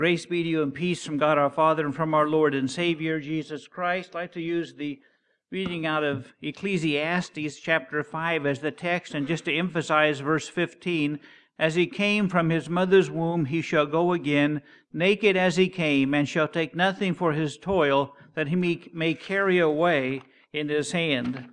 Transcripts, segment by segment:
Grace be to you and peace from God our Father and from our Lord and Savior Jesus Christ. I'd like to use the reading out of Ecclesiastes chapter 5 as the text, and just to emphasize verse 15, as he came from his mother's womb, he shall go again, naked as he came, and shall take nothing for his toil that he may carry away in his hand.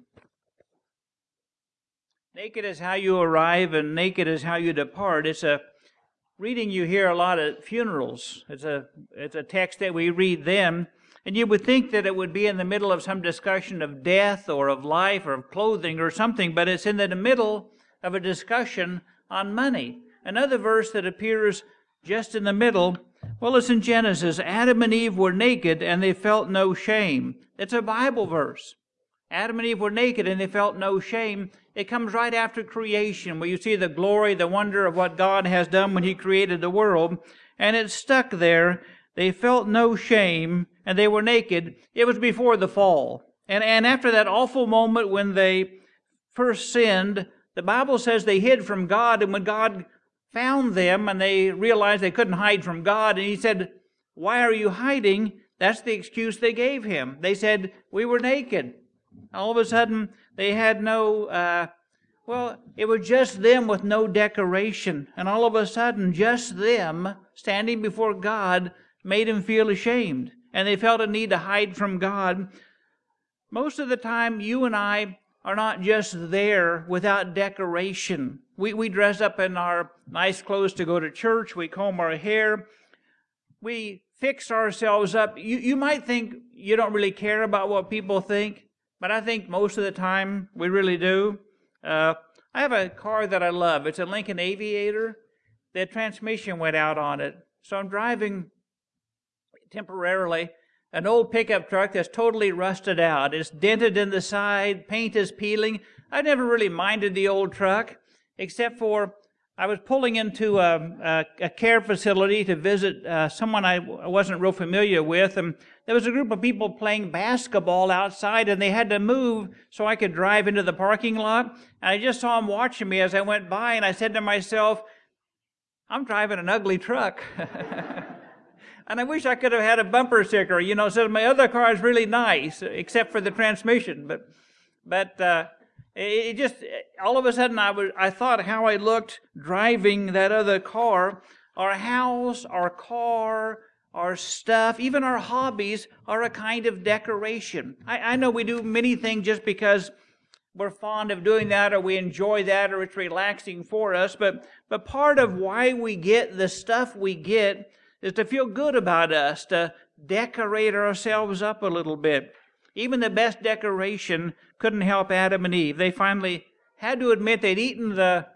Naked is how you arrive, and naked is how you depart. It's a reading you hear a lot at funerals. It's a text that we read then, and you would think that it would be in the middle of some discussion of death or of life or of clothing or something, but it's in the middle of a discussion on money. Another verse that appears just in the middle, well, it's in Genesis. Adam and Eve were naked and they felt no shame. It's a Bible verse. Adam and Eve were naked and they felt no shame. It comes right after creation, where you see the glory, the wonder of what God has done when He created the world. And it's stuck there. They felt no shame and they were naked. It was before the fall. And after that awful moment when they first sinned, the Bible says they hid from God. And when God found them and they realized they couldn't hide from God, and He said, "Why are you hiding?" That's the excuse they gave Him. They said, "We were naked." All of a sudden, they had no, it was just them with no decoration. And all of a sudden, just them standing before God made them feel ashamed. And they felt a need to hide from God. Most of the time, you and I are not just there without decoration. We dress up in our nice clothes to go to church. We comb our hair. We fix ourselves up. You might think you don't really care about what people think, but I think most of the time we really do. I have a car that I love. It's a Lincoln Aviator. The transmission went out on it. So I'm driving temporarily an old pickup truck that's totally rusted out. It's dented in the side. Paint is peeling. I never really minded the old truck, except for I was pulling into a care facility to visit someone I wasn't real familiar with, and there was a group of people playing basketball outside, and they had to move so I could drive into the parking lot. And I just saw them watching me as I went by, and I said to myself, "I'm driving an ugly truck." And I wish I could have had a bumper sticker, said my other car is really nice, except for the transmission. But it just, all of a sudden I thought how I looked driving that other car. Our house, our car, our stuff, even our hobbies are a kind of decoration. I know we do many things just because we're fond of doing that, or we enjoy that, or it's relaxing for us. But part of why we get the stuff we get is to feel good about us, to decorate ourselves up a little bit. Even the best decoration couldn't help Adam and Eve. They finally had to admit they'd eaten the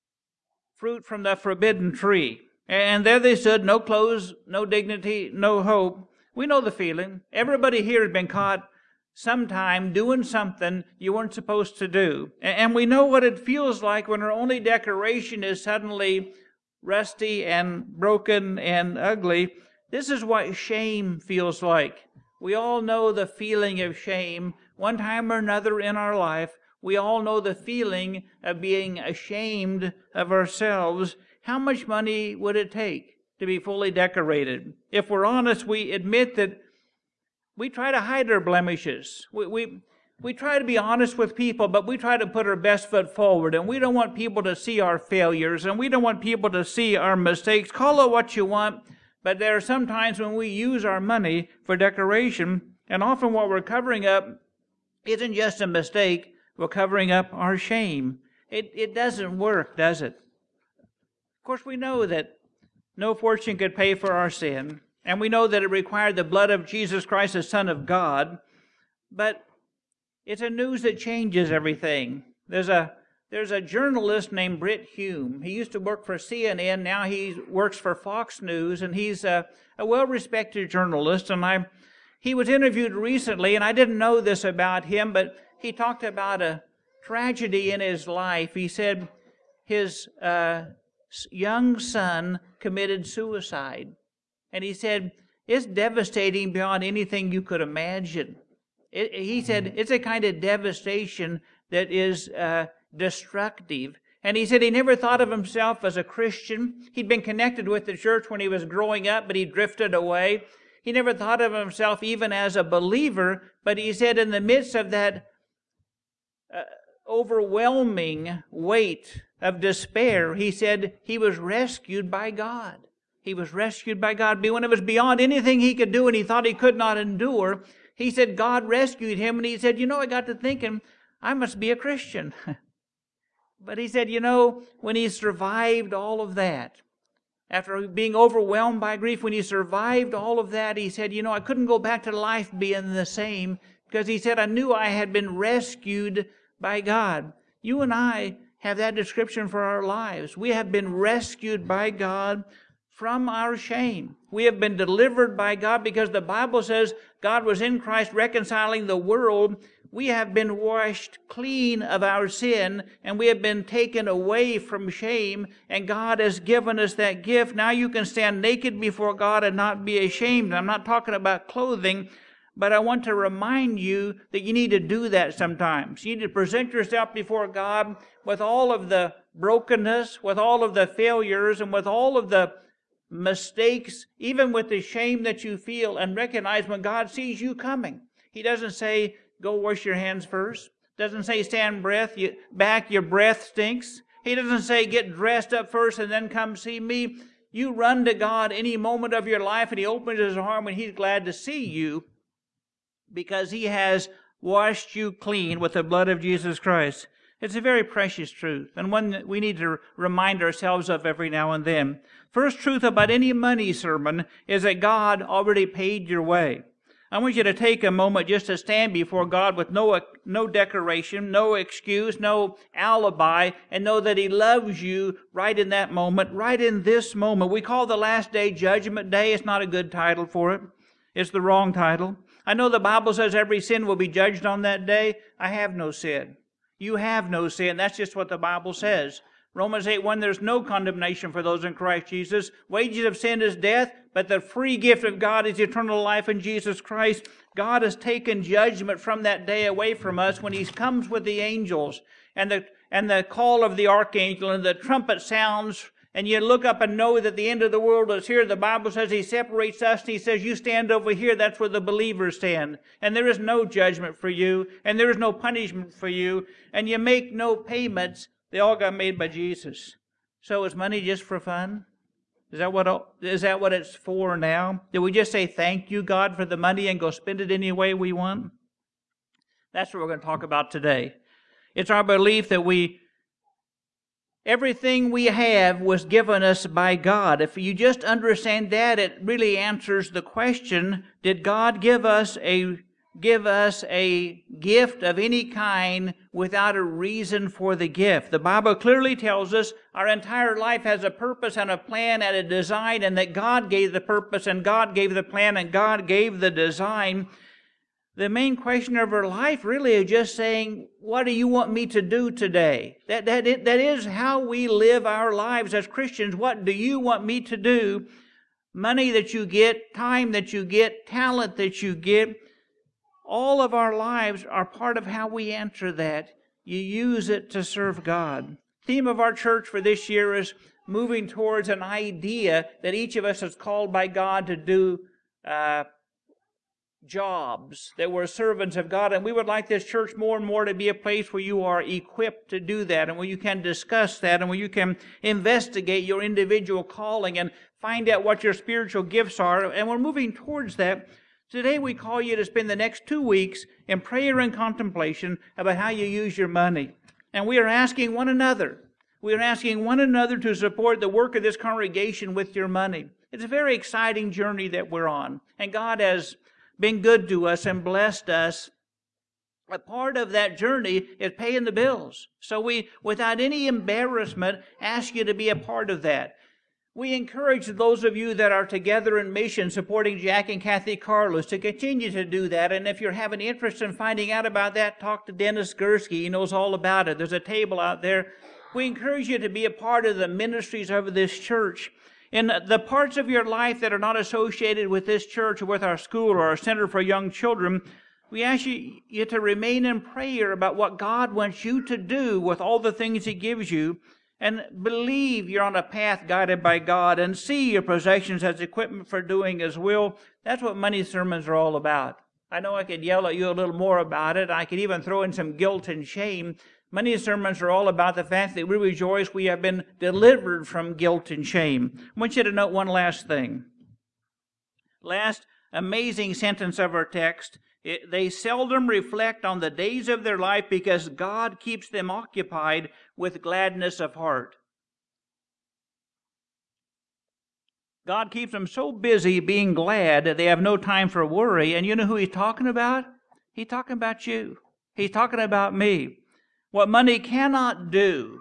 fruit from the forbidden tree. And there they stood, no clothes, no dignity, no hope. We know the feeling. Everybody here has been caught sometime doing something you weren't supposed to do. And we know what it feels like when our only decoration is suddenly rusty and broken and ugly. This is what shame feels like. We all know the feeling of shame. One time or another in our life, we all know the feeling of being ashamed of ourselves. How much money would it take to be fully decorated? If we're honest, we admit that we try to hide our blemishes. We try to be honest with people, but we try to put our best foot forward, and we don't want people to see our failures, and we don't want people to see our mistakes. Call it what you want, but there are some times when we use our money for decoration, and often what we're covering up isn't just a mistake. We're covering up our shame. It doesn't work, does it? Of course, we know that no fortune could pay for our sin, and we know that it required the blood of Jesus Christ, the Son of God, but it's a news that changes everything. There's a journalist named Brit Hume. He used to work for CNN. Now he works for Fox News, and he's a well-respected journalist. And he was interviewed recently, and I didn't know this about him, but he talked about a tragedy in his life. He said his young son committed suicide. And he said, it's devastating beyond anything you could imagine. He said it's a kind of devastation that is destructive. And he said he never thought of himself as a Christian. He'd been connected with the church when he was growing up, but he drifted away. He never thought of himself even as a believer, but he said in the midst of that overwhelming weight of despair, he said he was rescued by God. He was rescued by God. When it was beyond anything he could do and he thought he could not endure, he said God rescued him, and he said, I got to thinking, I must be a Christian. But he said, when he survived all of that, after being overwhelmed by grief, when he survived all of that, he said, I couldn't go back to life being the same, because he said, I knew I had been rescued by God. You and I have that description for our lives. We have been rescued by God from our shame. We have been delivered by God because the Bible says God was in Christ reconciling the world. We have been washed clean of our sin, and we have been taken away from shame, and God has given us that gift. Now you can stand naked before God and not be ashamed. I'm not talking about clothing, but I want to remind you that you need to do that sometimes. You need to present yourself before God with all of the brokenness, with all of the failures, and with all of the mistakes, even with the shame that you feel, and recognize when God sees you coming. He doesn't say, go wash your hands first. Doesn't say stand back, your breath stinks. He doesn't say get dressed up first and then come see me. You run to God any moment of your life, and He opens His arm, and He's glad to see you because He has washed you clean with the blood of Jesus Christ. It's a very precious truth, and one that we need to remind ourselves of every now and then. First truth about any money sermon is that God already paid your way. I want you to take a moment just to stand before God with no decoration, no excuse, no alibi, and know that He loves you right in that moment, right in this moment. We call the last day Judgment Day. It's not a good title for it. It's the wrong title. I know the Bible says every sin will be judged on that day. I have no sin. You have no sin. That's just what the Bible says. Romans 8:1, there's no condemnation for those in Christ Jesus. Wages of sin is death, but the free gift of God is eternal life in Jesus Christ. God has taken judgment from that day away from us when He comes with the angels and the call of the archangel and the trumpet sounds, and you look up and know that the end of the world is here. The Bible says He separates us, and He says, you stand over here. That's where the believers stand. And there is no judgment for you, and there is no punishment for you, and you make no payments. They all got made by Jesus. So is money just for fun? Is that what it's for now? Do we just say thank you, God, for the money and go spend it any way we want? That's what we're going to talk about today. It's our belief that everything we have was given us by God. If you just understand that, it really answers the question, did God give us a gift of any kind without a reason for the gift? The Bible clearly tells us our entire life has a purpose and a plan and a design, and that God gave the purpose and God gave the plan and God gave the design. The main question of our life really is just saying, what do you want me to do today? That is how we live our lives as Christians. What do you want me to do? Money that you get, time that you get, talent that you get, all of our lives are part of how we answer that. You use it to serve God. The theme of our church for this year is moving towards an idea that each of us is called by God to do jobs, that we're servants of God. And we would like this church more and more to be a place where you are equipped to do that, and where you can discuss that, and where you can investigate your individual calling and find out what your spiritual gifts are. And we're moving towards that. Today we call you to spend the next 2 weeks in prayer and contemplation about how you use your money. And we are asking one another to support the work of this congregation with your money. It's a very exciting journey that we're on. And God has been good to us and blessed us. A part of that journey is paying the bills. So we, without any embarrassment, ask you to be a part of that. We encourage those of you that are together in mission supporting Jack and Kathy Carlos to continue to do that. And if you're having interest in finding out about that, talk to Dennis Gursky. He knows all about it. There's a table out there. We encourage you to be a part of the ministries of this church. In the parts of your life that are not associated with this church or with our school or our Center for Young Children, We ask you to remain in prayer about what God wants you to do with all the things He gives you, and believe you're on a path guided by God, and see your possessions as equipment for doing His will. That's what money sermons are all about. I know I could yell at you a little more about it. I could even throw in some guilt and shame. Money sermons are all about the fact that we rejoice we have been delivered from guilt and shame. I want you to note one last thing. Last amazing sentence of our text. They seldom reflect on the days of their life because God keeps them occupied with gladness of heart. God keeps them so busy being glad that they have no time for worry. And you know who He's talking about? He's talking about you. He's talking about me. What money cannot do,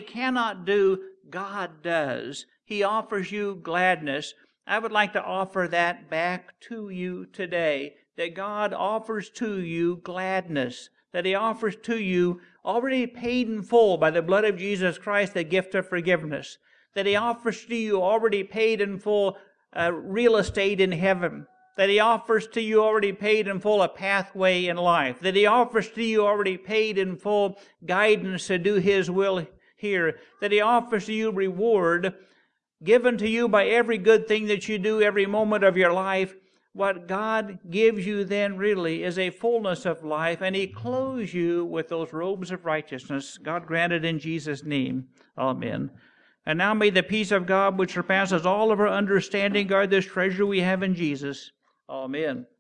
God does. He offers you gladness. I would like to offer that back to you today, that God offers to you gladness, that He offers to you already paid in full by the blood of Jesus Christ, the gift of forgiveness, that He offers to you already paid in full real estate in heaven, that He offers to you already paid in full a pathway in life, that He offers to you already paid in full guidance to do His will here, that He offers to you reward given to you by every good thing that you do every moment of your life. What God gives you then really is a fullness of life, and He clothes you with those robes of righteousness. God grant it in Jesus' name. Amen. And now may the peace of God, which surpasses all of our understanding, guard this treasure we have in Jesus. Amen.